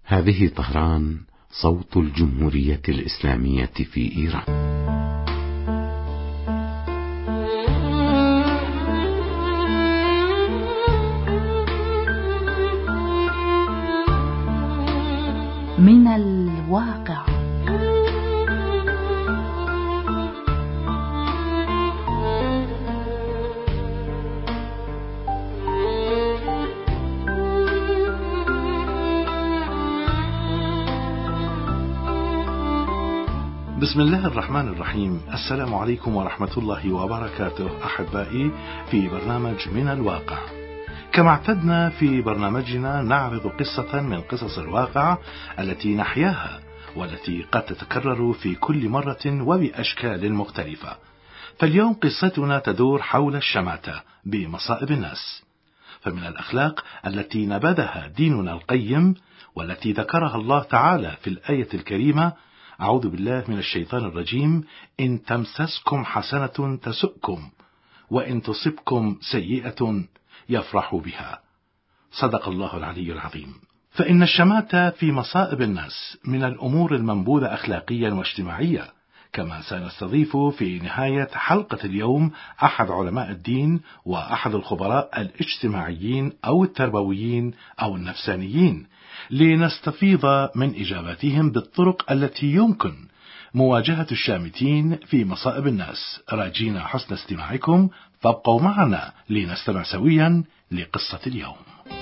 هذه طهران، صوت الجمهورية الإسلامية في إيران. من الواقع. بسم الله الرحمن الرحيم. السلام عليكم ورحمة الله وبركاته أحبائي في برنامج من الواقع. كما اعتدنا في برنامجنا نعرض قصة من قصص الواقع التي نحياها والتي قد تتكرر في كل مرة وبأشكال مختلفة. فاليوم قصتنا تدور حول الشماتة بمصائب الناس. فمن الأخلاق التي نبذها ديننا القيم والتي ذكرها الله تعالى في الآية الكريمة: أعوذ بالله من الشيطان الرجيم، إن تمسسكم حسنة تسؤكم وإن تصبكم سيئة يفرحوا بها. صدق الله العلي العظيم. فإن الشماتة في مصائب الناس من الأمور المنبوذة أخلاقيا واجتماعيا. كما سنستضيف في نهاية حلقة اليوم أحد علماء الدين وأحد الخبراء الاجتماعيين أو التربويين أو النفسانيين لنستفيض من إجاباتهم بالطرق التي يمكن مواجهة الشامتين في مصائب الناس. راجينا حسن استماعكم، فابقوا معنا لنستمع سويا لقصة اليوم.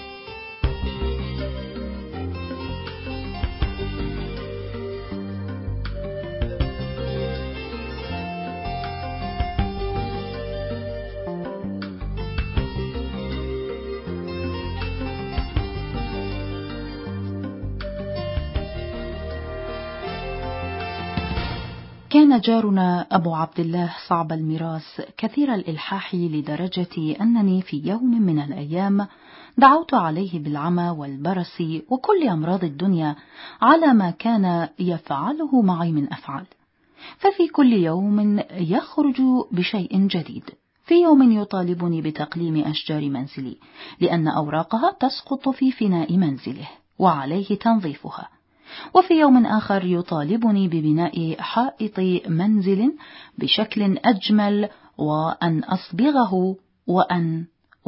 كان جارنا أبو عبد الله صعب الميراث كثير الإلحاح لدرجة أنني في يوم من الأيام دعوت عليه بالعمى والبرص وكل أمراض الدنيا على ما كان يفعله معي من أفعال. ففي كل يوم يخرج بشيء جديد. في يوم يطالبني بتقليم أشجار منزلي لأن أوراقها تسقط في فناء منزله وعليه تنظيفها. وفي يوم آخر يطالبني ببناء حائط منزل بشكل أجمل وأن أصبغه وأن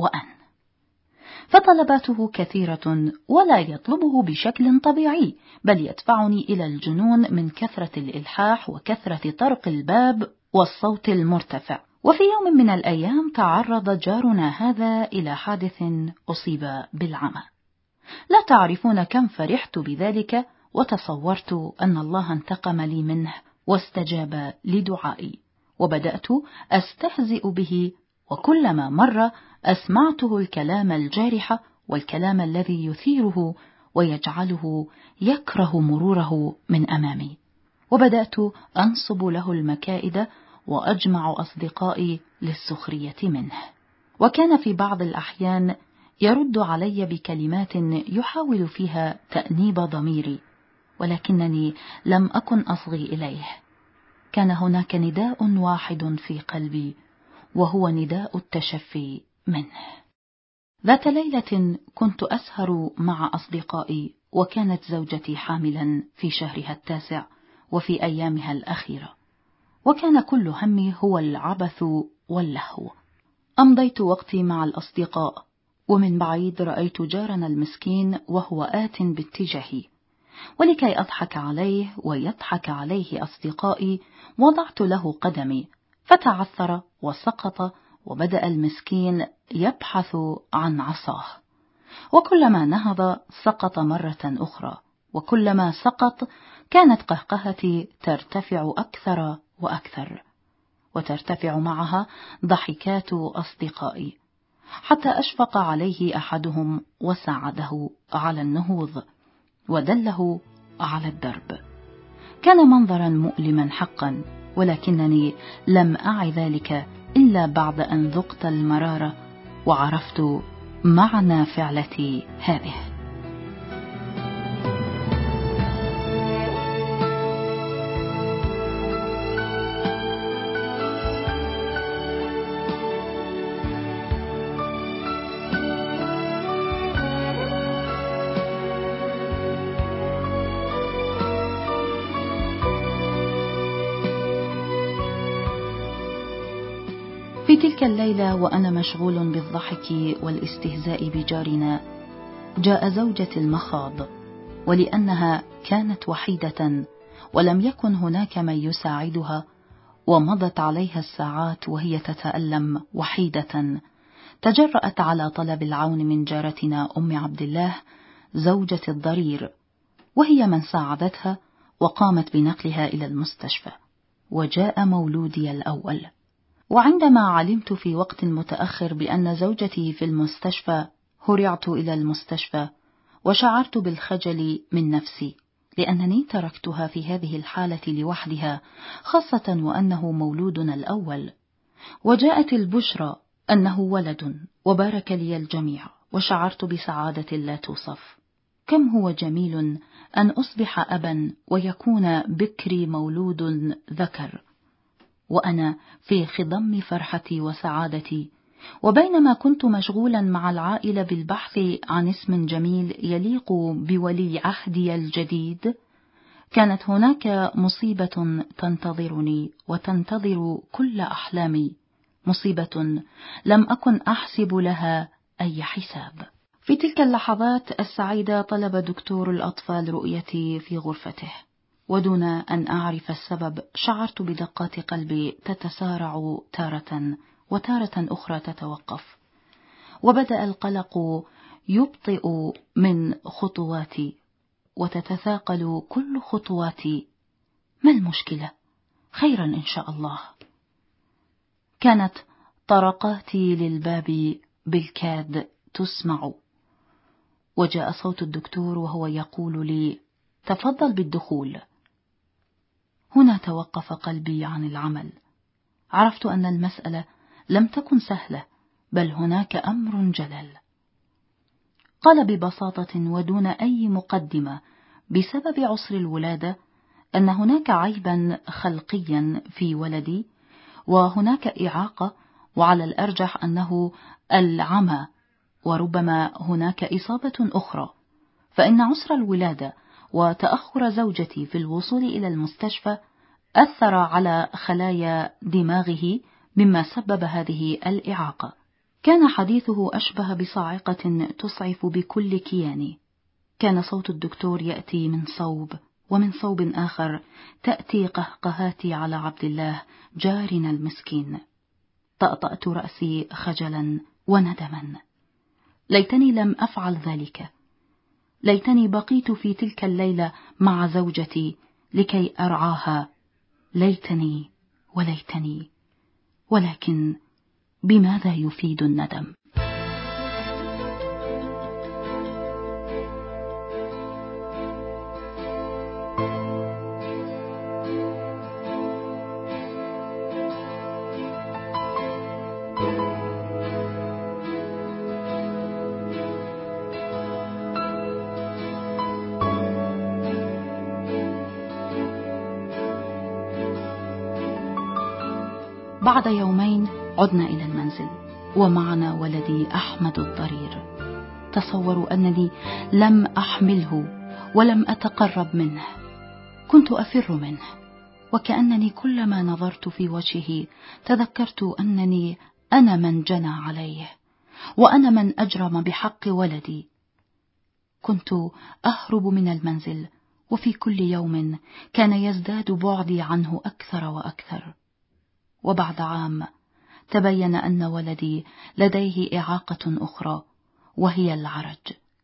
فطلباته كثيرة ولا يطلبه بشكل طبيعي، بل يدفعني إلى الجنون من كثرة الإلحاح وكثرة طرق الباب والصوت المرتفع. وفي يوم من الأيام تعرض جارنا هذا إلى حادث أصيب بالعمى. لا تعرفون كم فرحت بذلك، وتصورت أن الله انتقم لي منه واستجاب لدعائي، وبدأت أستهزئ به، وكلما مر أسمعته الكلام الجارح والكلام الذي يثيره ويجعله يكره مروره من أمامي. وبدأت أنصب له المكائد وأجمع أصدقائي للسخرية منه. وكان في بعض الأحيان يرد علي بكلمات يحاول فيها تأنيب ضميري، ولكنني لم أكن أصغي إليه. كان هناك نداء واحد في قلبي، وهو نداء التشفي منه. ذات ليلة كنت أسهر مع أصدقائي، وكانت زوجتي حاملا في شهرها 9 وفي أيامها الأخيرة، وكان كل همي هو العبث واللهو. أمضيت وقتي مع الأصدقاء، ومن بعيد رأيت جارنا المسكين وهو آت باتجاهي، ولكي أضحك عليه ويضحك عليه أصدقائي وضعت له قدمي، فتعثر وسقط، وبدأ المسكين يبحث عن عصاه، وكلما نهض سقط مرة أخرى، وكلما سقط كانت قهقهتي ترتفع أكثر وأكثر، وترتفع معها ضحكات أصدقائي، حتى أشفق عليه أحدهم وساعده على النهوض ودله على الدرب. كان منظرا مؤلما حقا، ولكنني لم أعي ذلك إلا بعد أن ذقت المرارة وعرفت معنى فعلتي هذه. تلك الليلة وأنا مشغول بالضحك والاستهزاء بجارنا، جاء زوجتي المخاض، ولأنها كانت وحيدة ولم يكن هناك من يساعدها، ومضت عليها الساعات وهي تتألم وحيدة، تجرأت على طلب العون من جارتنا أم عبد الله زوجة الضرير، وهي من ساعدتها وقامت بنقلها إلى المستشفى. وجاء مولودي الأول، وعندما علمت في وقت متأخر بأن زوجتي في المستشفى هرعت إلى المستشفى، وشعرت بالخجل من نفسي لأنني تركتها في هذه الحالة لوحدها، خاصة وأنه مولودنا الأول. وجاءت البشرى أنه ولد، وبارك لي الجميع، وشعرت بسعادة لا توصف. كم هو جميل أن أصبح أبا ويكون بكري مولود ذكر، وأنا في خضم فرحتي وسعادتي. وبينما كنت مشغولا مع العائلة بالبحث عن اسم جميل يليق بولي عهدي الجديد، كانت هناك مصيبة تنتظرني وتنتظر كل أحلامي، مصيبة لم أكن أحسب لها أي حساب. في تلك اللحظات السعيدة طلب دكتور الأطفال رؤيتي في غرفته، ودون أن أعرف السبب شعرت بدقات قلبي تتسارع تارة، وتارة أخرى تتوقف، وبدأ القلق يبطئ من خطواتي وتتثاقل كل خطواتي. ما المشكلة؟ خيرا إن شاء الله. كانت طرقاتي للباب بالكاد تسمع، وجاء صوت الدكتور وهو يقول لي: تفضل بالدخول. هنا توقف قلبي عن العمل. عرفت أن المسألة لم تكن سهلة، بل هناك أمر جلل. قال ببساطة ودون أي مقدمة بسبب عسر الولادة أن هناك عيبا خلقيا في ولدي، وهناك إعاقة، وعلى الأرجح أنه العمى، وربما هناك إصابة أخرى، فإن عسر الولادة وتأخر زوجتي في الوصول إلى المستشفى أثر على خلايا دماغه مما سبب هذه الإعاقة. كان حديثه أشبه بصاعقة تسعف بكل كياني. كان صوت الدكتور يأتي من صوب، ومن صوب آخر تأتي قهقهاتي على عبد الله جارنا المسكين. طأطأت رأسي خجلا وندما. ليتني لم أفعل ذلك، ليتني بقيت في تلك الليلة مع زوجتي لكي أرعاها، ليتني وليتني. ولكن بماذا يفيد الندم؟ بعد يومين عدنا إلى المنزل، ومعنا ولدي أحمد الضرير. تصوروا أنني لم أحمله ولم أتقرب منه، كنت أفر منه، وكأنني كلما نظرت في وجهه تذكرت أنني أنا من جنى عليه، وأنا من أجرم بحق ولدي. كنت أهرب من المنزل، وفي كل يوم كان يزداد بعدي عنه أكثر وأكثر. وبعد عام تبين أن ولدي لديه إعاقة أخرى، وهي العرج.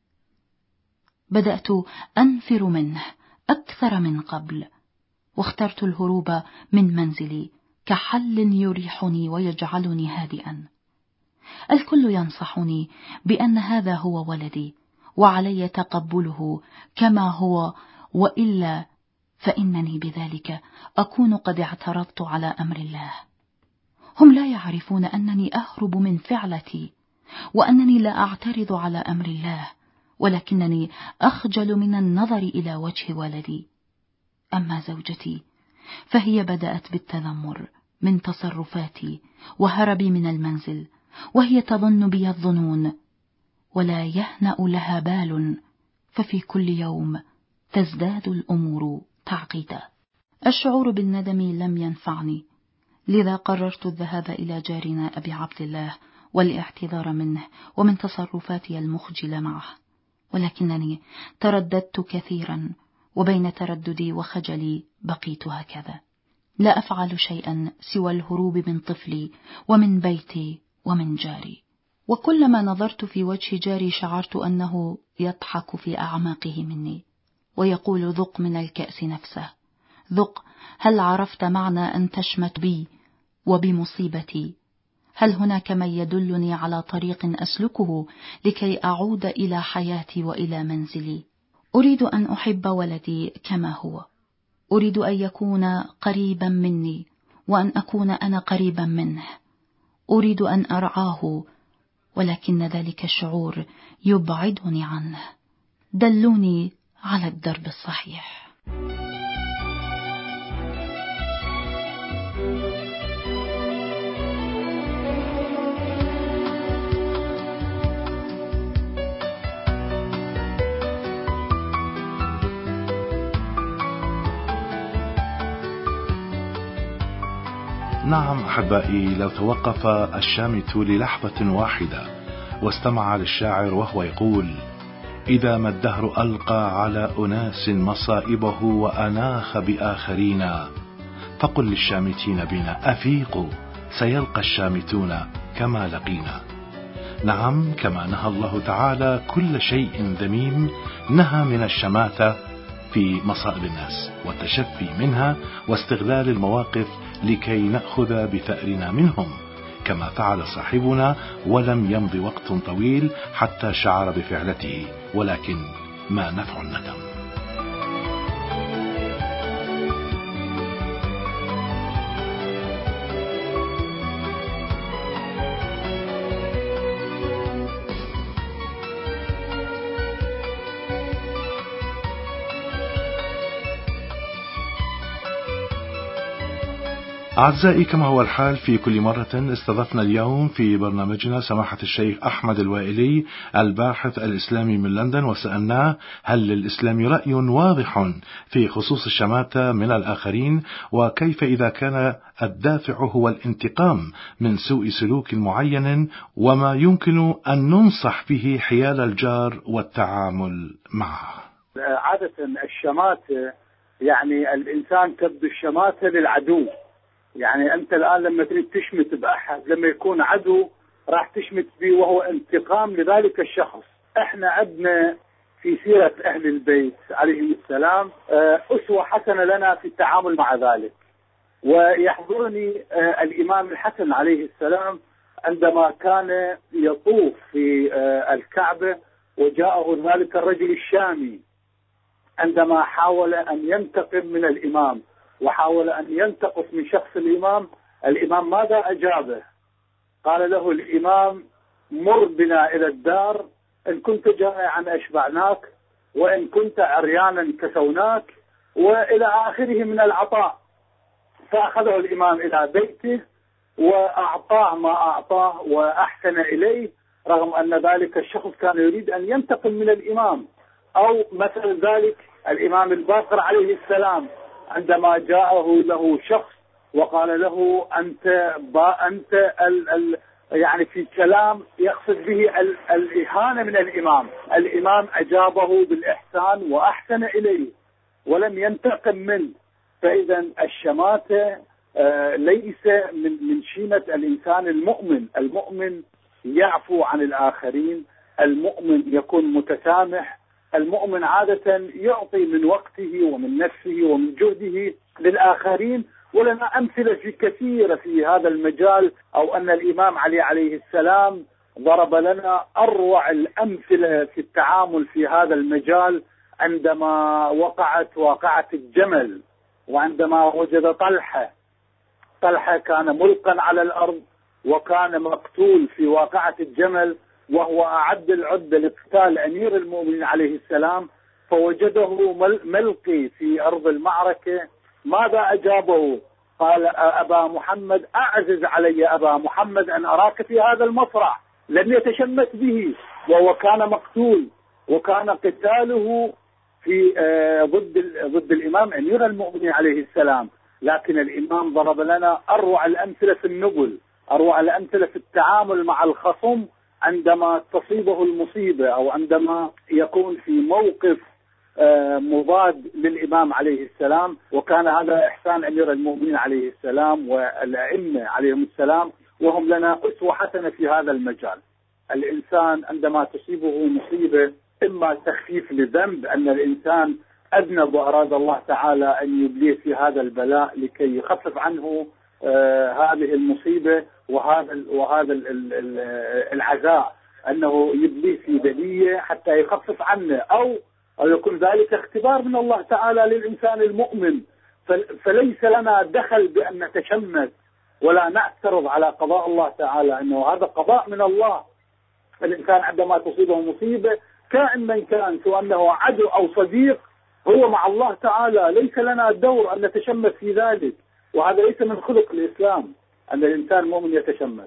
بدأت أنفر منه أكثر من قبل، واخترت الهروب من منزلي كحل يريحني ويجعلني هادئا. الكل ينصحني بأن هذا هو ولدي وعلي تقبله كما هو، وإلا فإنني بذلك أكون قد اعترضت على أمر الله. هم لا يعرفون أنني أهرب من فعلتي، وأنني لا أعترض على أمر الله، ولكنني أخجل من النظر إلى وجه ولدي. أما زوجتي فهي بدأت بالتذمر من تصرفاتي وهربي من المنزل، وهي تظن بي الظنون ولا يهنأ لها بال، ففي كل يوم تزداد الأمور تعقيدا. الشعور بالندم لم ينفعني، لذا قررت الذهاب إلى جارنا أبي عبد الله والاعتذار منه ومن تصرفاتي المخجلة معه، ولكنني ترددت كثيرا، وبين ترددي وخجلي بقيت هكذا، لا أفعل شيئا سوى الهروب من طفلي ومن بيتي ومن جاري. وكلما نظرت في وجه جاري شعرت أنه يضحك في أعماقه مني ويقول: ذق من الكأس نفسه، ذق، هل عرفت معنى أن تشمت بي وبمصيبتي؟ هل هناك من يدلني على طريق أسلكه لكي أعود إلى حياتي وإلى منزلي؟ أريد أن أحب ولدي كما هو، أريد أن يكون قريبا مني وأن أكون أنا قريبا منه، أريد أن أرعاه، ولكن ذلك الشعور يبعدني عنه. دلوني على الدرب الصحيح. نعم أحبائي، لو توقف الشامت للحظة واحدة واستمع للشاعر وهو يقول: إذا ما الدهر ألقى على أناس مصائبه وأناخ بآخرين، فقل للشامتين بنا: أفيقوا، سيلقى الشامتون كما لقينا. نعم، كما نهى الله تعالى كل شيء ذميم، نهى من الشماتة في مصائب الناس والتشفي منها واستغلال المواقف لكي نأخذ بثأرنا منهم، كما فعل صاحبنا، ولم يمض وقت طويل حتى شعر بفعلته، ولكن ما نفع الندم؟ أعزائي، كما هو الحال في كل مرة، استضفنا اليوم في برنامجنا سماحة الشيخ أحمد الوائلي الباحث الإسلامي من لندن، وسألناه: هل للإسلام رأي واضح في خصوص الشماتة من الآخرين؟ وكيف إذا كان الدافع هو الانتقام من سوء سلوك معين، وما يمكن أن ننصح به حيال الجار والتعامل معه؟ عادة الشماتة يعني الإنسان تبدو الشماتة للعدو. يعني أنت الآن لما تريد تشمت بأحد، لما يكون عدو راح تشمت به وهو انتقام لذلك الشخص. احنا عندنا في سيرة أهل البيت عليهم السلام أسوة حسنة لنا في التعامل مع ذلك. ويحضرني الإمام الحسن عليه السلام عندما كان يطوف في الكعبة وجاءه ذلك الرجل الشامي عندما حاول أن ينتقم من الإمام وحاول أن ينتقص من شخص الإمام ماذا أجابه؟ قال له الإمام: مر بنا إلى الدار، إن كنت جائعا أشبعناك، وإن كنت عريانا كسوناك، وإلى آخره من العطاء. فأخذه الإمام إلى بيته وأعطاه ما أعطاه وأحسن إليه، رغم أن ذلك الشخص كان يريد أن ينتقم من الإمام. أو مثل ذلك الإمام الباقر عليه السلام عندما جاءه له شخص وقال له أنت يعني في كلام يقصد به الإهانة من الإمام أجابه بالإحسان وأحسن إليه ولم ينتقم منه. فإذا الشماتة ليس من شيمة الإنسان المؤمن يعفو عن الآخرين، المؤمن يكون متسامح، المؤمن عادة يعطي من وقته ومن نفسه ومن جهده للآخرين. ولنا أمثلة كثيرة في هذا المجال، أو أن الإمام علي عليه السلام ضرب لنا أروع الأمثلة في التعامل في هذا المجال عندما وقعت واقعة الجمل، وعندما وجد طلحة كان ملقا على الأرض وكان مقتول في واقعة الجمل، وهو أعد العدة لقتال أمير المؤمنين عليه السلام، فوجده ملقي في أرض المعركة. ماذا أجابه؟ قال: أبا محمد، أعزز علي أبا محمد أن أراك في هذا المصرع. لم يتشمت به، وهو كان مقتول، وكان قتاله في ضد الإمام أمير المؤمنين عليه السلام. لكن الإمام ضرب لنا أروع الأمثلة في النبل، أروع الأمثلة في التعامل مع الخصم عندما تصيبه المصيبة أو عندما يكون في موقف مضاد للإمام عليه السلام. وكان هذا إحسان أمير المؤمنين عليه السلام والأئمة عليهم السلام، وهم لنا أسوة حسنة في هذا المجال. الإنسان عندما تصيبه مصيبة، إما تخفيف لذنب أن الإنسان أذنب وأراد الله تعالى أن يبليه في هذا البلاء لكي يخفف عنه هذه المصيبة وهذا العزاء، أنه يبليه في بلية حتى يخفف عنه، أو يكون ذلك اختبار من الله تعالى للإنسان المؤمن. فليس لنا دخل بأن نتشمس ولا نعترض على قضاء الله تعالى، أنه هذا قضاء من الله. الإنسان عندما تصيبه مصيبة كائن من كان، سواء أنه عدو أو صديق، هو مع الله تعالى، ليس لنا دور أن نتشمس في ذلك. وهذا ليس من خلق الإسلام أن الإنسان مؤمن يتشمس.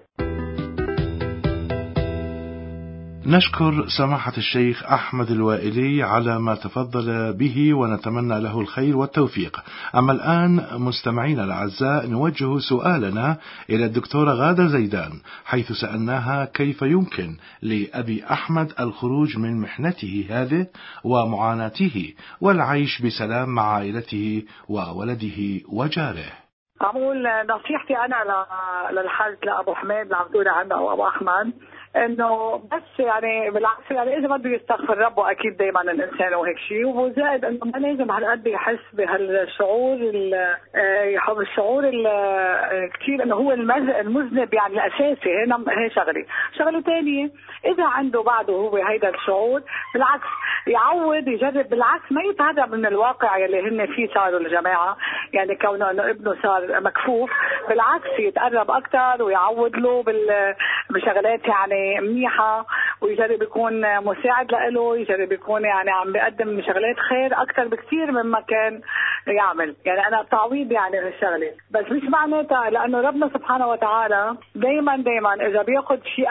نشكر سماحة الشيخ أحمد الوائلي على ما تفضل به، ونتمنى له الخير والتوفيق. أما الآن مستمعينا الأعزاء، نوجه سؤالنا إلى الدكتورة غادة زيدان، حيث سألناها كيف يمكن لأبي أحمد الخروج من محنته هذه ومعاناته والعيش بسلام مع عائلته وولده وجاره. أقول نصيحتي أنا للحاج لأبو حميد اللي عم تقولي عنه أو أبو أحمد، انه بس يعني بالعكس، يعني اذا بده يستغفر ربه اكيد دائما الانسان وهيك شيء، وزائد انه ما لازم هالقد يحس بهالشعور يحب الشعور كثير انه هو المذنب يعني الاساسي. هي شغله ثانيه، اذا عنده بعده هو هيدا الشعور بالعكس يعود يجرب، بالعكس ما يتهرب من الواقع اللي هن فيه صاروا الجماعه، يعني كونه انه ابنه صار مكفوف، بالعكس يتقرب اكثر ويعود له بشغلات يعني منيحة، ويجرب يكون مساعد له، يجرب يكون يعني عم بيقدم شغلات خير أكثر بكثير مما كان يعمل. يعني أنا تعويض يعني هالشغلة، بس مش معناتها لأنه ربنا سبحانه وتعالى دايما إذا بياخد شيء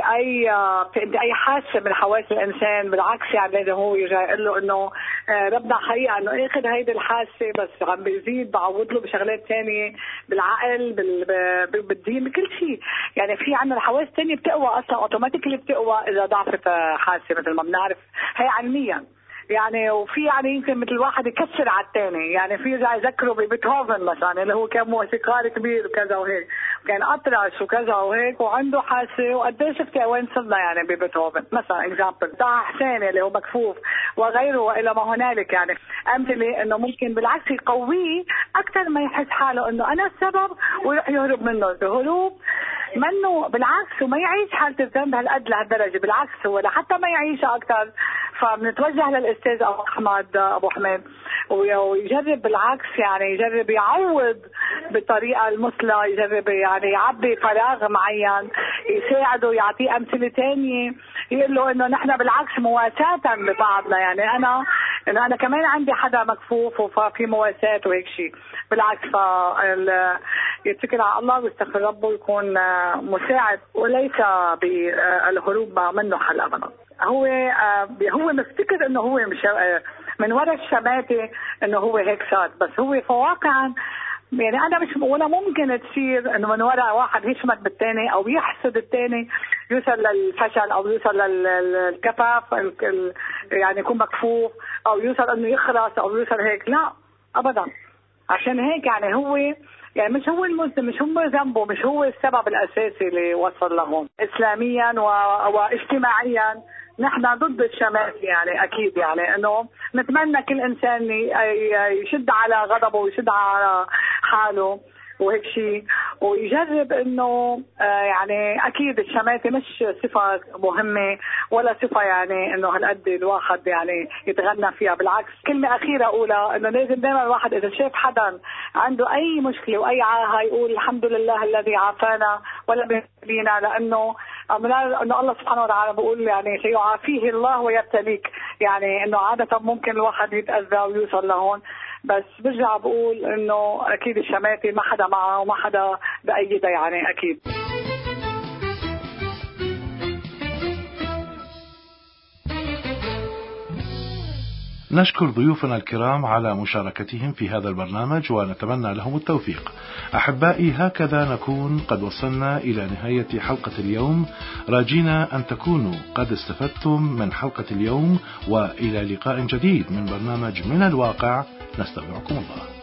أي حاسة من حواس الإنسان، بالعكس يعني لازم هو يرجع يقول له إنه ربنا حقيقة إنه آخذ هيدي الحاسة بس عم بيزيد بعوض له بشغلات ثانية، بالعقل بالدين بكل شيء. يعني في عندنا الحواس ثانية بتقوى اصلا اوتوماتيكلي، بتقوى اذا ضعفت حاسه مثل ما بنعرف هي علميا يعني. وفي يعني يمكن مثل الواحد يكسر على الثاني، يعني في اذا يذكروا ببيتهوفن مثلا اللي هو كان موسيقار كبير وكذا وهيك، كان اطرش وكذا وهيك وعنده حاسه، وقديش شفتي وين صرنا يعني ببيتهوفن مثلا اكزامبل. طه حسين اللي هو مكفوف وغيره والى ما هنالك، يعني امثله انه ممكن بالعكس يقويه اكثر ما يحس حاله انه انا السبب ويروح يهرب منه. الهروب منه بالعكس، وما يعيش حالة الذنب هالقد لهالدرجة، بالعكس هو لحتى ما يعيشها أكثر. فبنتوجه للأستاذ أبو حميد ويجرب بالعكس، يعني يجرب يعوض بالطريقة المثلى، يجرب يعني يعبي فراغ معين، يساعده، يعطيه أمثلة تانية، يقول له إنه نحن بالعكس مواساة ببعضنا. يعني أنا كمان عندي حدا مكفوف وفي مواساة وهيك شيء، بالعكس يتكل على الله ويستغفر ربه ويكون مساعد، وليس بالهروب منه حل أبدا. هو مفتكر انه هو مش من وراء الشماتة انه هو هيك صار، بس هو فواقعا يعني انا مش ولا ممكن تصير انه من وراء واحد يشمت بالتاني او يحسد التاني يوصل للفشل او يوصل للكفاف، يعني يكون مكفوف او يوصل انه يخرس او يوصل هيك، لا ابدا. عشان هيك يعني هو يعني مش هو المذنب، مش هو ذنبه، مش هو السبب الاساسي اللي وصل لهون. اسلاميا واجتماعيا نحن ضد الشمات، يعني اكيد يعني انه نتمنى كل انسان يشد على غضبه ويشد على حاله وهيك شيء، ويجرب انه يعني اكيد الشماتة مش صفة مهمة ولا صفة يعني انه هالقد الواحد يعني يتغنى فيها. بالعكس كلمة اخيرة اقولها انه لازم دائما الواحد اذا شاف حدا عنده اي مشكلة واي عاهة يقول الحمد لله الذي عافانا ولم يبتلينا، لانه الله سبحانه وتعالى بيقول يعني سيعافيه الله ويبتليك، يعني انه عادة ممكن الواحد يتأذى ويوصل لهون. بس برجع بقول انه اكيد الشماتة ما حدا معها وما حدا بأيدها، يعني اكيد. نشكر ضيوفنا الكرام على مشاركتهم في هذا البرنامج ونتمنى لهم التوفيق. أحبائي، هكذا نكون قد وصلنا إلى نهاية حلقة اليوم، راجينا أن تكونوا قد استفدتم من حلقة اليوم، وإلى لقاء جديد من برنامج من الواقع، نستودعكم الله.